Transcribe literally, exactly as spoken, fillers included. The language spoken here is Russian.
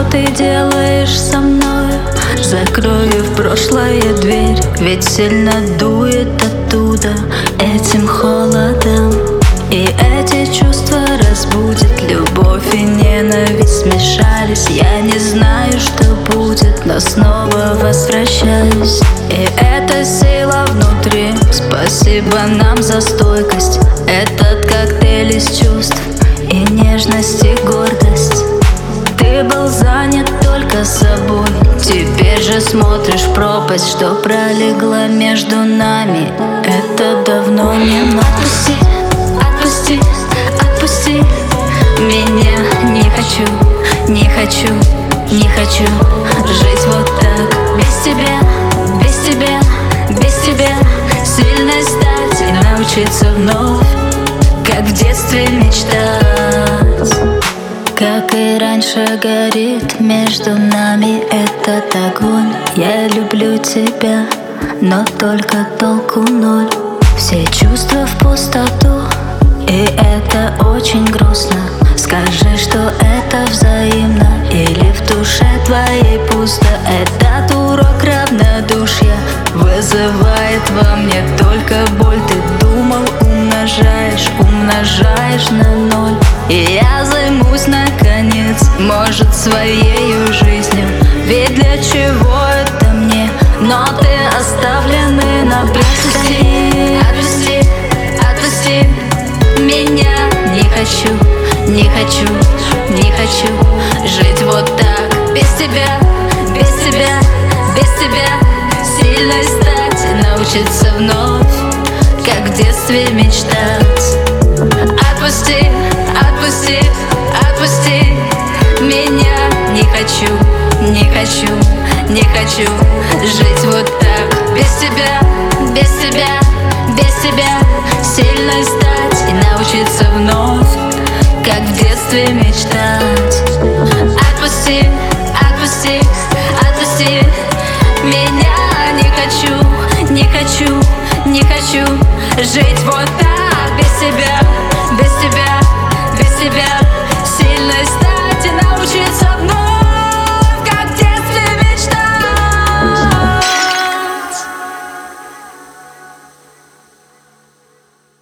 ты делаешь со мной? Закрою в прошлое дверь, ведь сильно дует оттуда этим холодом. И эти чувства разбудят, любовь и ненависть смешались. Я не знаю, что будет, но снова возвращаюсь. И эта сила внутри, спасибо нам за стойкость. Этот коктейль из чувств и нежность, и гордость. Ты был занят только собой, теперь же смотришь в пропасть, что пролегла между нами. Это давно не мной. Отпусти, отпусти, отпусти меня. Не хочу, не хочу, не хочу жить вот так. Без тебя, без тебя, без тебя сильной стать и научиться вновь, как в детстве мечтать. Как и раньше горит между нами этот огонь. Я люблю тебя, но только толку ноль. Все чувства в пустоту, и это очень грустно. Скажи, что это взаимно, или в душе твоей пусто. Этот урок равнодушия вызывает во мне только боль. Ты думал, умножаешь, умножаешь на ноль. И я займусь наконец, может, своей жизнью. Ведь для чего это мне? Но ты оставленный на брюхе. Отпусти, отпусти меня. Не хочу, не хочу, не хочу жить вот так. Без тебя, без тебя, без тебя сильной стать и научиться вновь, как в детстве мечтать. Отпусти, отпусти, отпусти меня. Не хочу, не хочу, не хочу жить вот так. Без тебя, без тебя, без тебя сильной стать и научиться вновь, как в детстве мечтать. Отпусти, отпусти, отпусти меня. Не хочу, не хочу, не хочу жить вот так. Без тебя,